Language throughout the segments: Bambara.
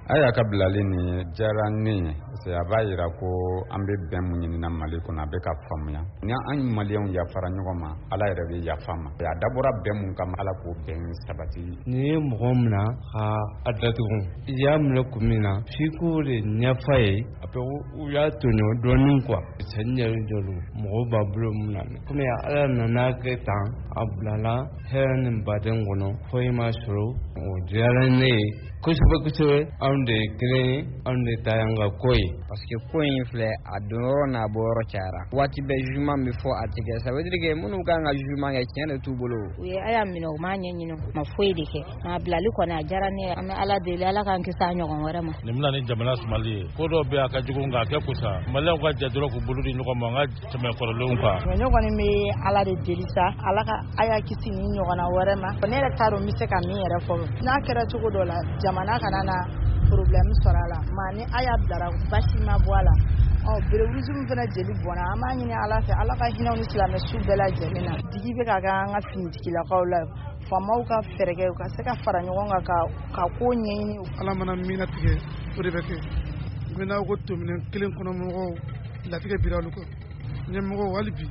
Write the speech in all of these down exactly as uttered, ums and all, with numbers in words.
aya ka bilali ni jara ne se abayira ko an bɛ bɛn mun ɲini na Mali kɔnɔ a bɛ ka faamuya ni an maliyɛnw yafara ɲɔgɔn ma Ala yɛrɛ bɛ yafa ma a dabɔra bɛn mun kama Ala k'o bɛn sabati ni mɔgɔ min na ka a datugu i y'a minɛ kun min na f'i k'o de ɲɛfa ye a bɛ u y'a tɔɲɔ dɔɔnin quoi cɛ ɲɛri jɔlo mɔgɔw b'a bolo mun na komi Ala nana kɛ tan a bilala hɛrɛ ni baden kɔnɔ fo i ma sɔrɔ o diyara ne ye kosɛbɛ kosɛbɛ anw de ye kelen ye anw de ta y'an ka ko ye parce que ko in filɛ a don yɔrɔ n'a bɔ yɔrɔ cayara waati bɛɛ jugement bɛ fɔ a tigɛ ça veut dire que minnu kan ka jugement kɛ tiɲɛ de t'u bolo u ye Aya minɛ u m'a ɲɛɲini ma foyi de kɛ nka bilali kɔni a diyara ne ye an bɛ Ala deli Ala k'an kisi a ɲɔgɔn wɛrɛ ma nin bɛna ni jamana sumali ye ko dɔw bɛ a ka jugu nka a kɛ kusa maliyɛnw ka jɛ dɔrɔn k'u bolo di ɲɔgɔn ma an ka tɛmɛ kɔrɔlenw kan ne kɔni bɛ Ala de deli sa Ala ka Aya kisi ni ɲɔgɔnna wɛrɛ ma ne yɛrɛ t'a dɔn n bɛ se ka min yɛrɛ fɔ n'a kɛra cogo dɔ la jamana kana na problème sɔrɔ a la ma ni Aya bilara basi ma bɔ a la ɔ berewurusi min fana jeli bɔnna an b'a ɲini Ala fɛ Ala ka hinɛw ni silamɛ su bɛɛ lajɛlen na digi bɛ ka kɛ an ka finitigilakaw la faamaw ka fɛɛrɛ kɛ u ka se ka fara ɲɔgɔn kan ka ka ko ɲɛɲini Ala mana min tigɛ o de bɛ kɛ u bɛna ko tominɛ kelen kɔnɔ mɔgɔw latigɛ bira olu kan ɲɛmɔgɔw hali bi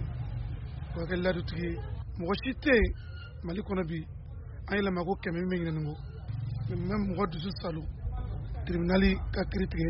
o kɛ ladutigi mɔgɔ si tɛ Mali kɔnɔ bi an yɛlɛma ko kɛmɛ min bɛ ɲinɛ nin kɔ mɛ mɔgɔ dusu salo tribunali ka kiiri tigɛ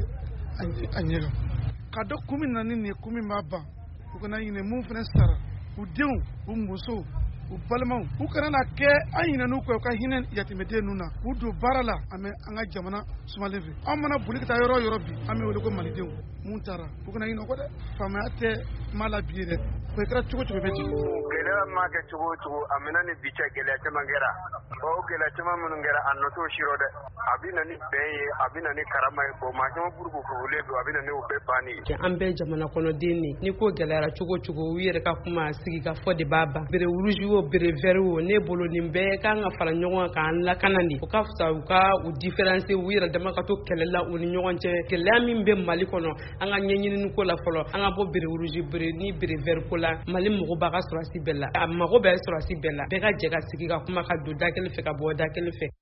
a ɲɛ kan ka dɔ kun min na ni nin ye kun min b'a ban u kana ɲinɛ mun fana sara u denw u musow u balimaw u kana na kɛ an ɲinɛ n'u kɔ u ka hinɛ yatimɛden ninnu na k'u don baara la an bɛ an ka jamana sumalen fɛ an mana boli ka taa yɔrɔ yɔrɔ bi an bɛ wele ko malidenw mun taara u kana ɲinɛ o kɔ dɛ faamaya tɛ maa la bi ye dɛ o kɛra cogo cogo bɛ jigin gɛlɛya ma kɛ cogo o cogo a mɛna ni bi cɛ gɛlɛya caman kɛra o gɛlɛya caman minnu kɛra a nɔ t'o sirɔ dɛ a bɛ na ni bɛn ye a bɛ na ni karama ye bon maa caman buru furulen don a bɛ na ni o bɛɛ banni ye an bɛɛ jamana kɔnɔden ne ni ko gɛlɛyara cogo cogo u yɛrɛ ka kuma sigi ka fɔ de b'a ban bere rouge o bere vert o ne bolo nin bɛɛ kan ka fara ɲɔgɔn kan k'an lakana de o ka fisa u ka u différence u yɛrɛ dama ka to kɛlɛ la u ni ɲɔgɔn cɛ gɛlɛya min bɛ Mali kɔnɔ an ka ɲɛɲini ko la fɔlɔ an ka bɔ bere rouge bere ni bere vert ko la Mali mɔgɔ b'a ka sɔrɔsi bɛɛ la a mago bɛɛ sɔrɔsi bɛɛ la bɛɛ ka jɛ ka sigi ka kuma ka don da kelen fɛ ka bɔ da kelen fɛ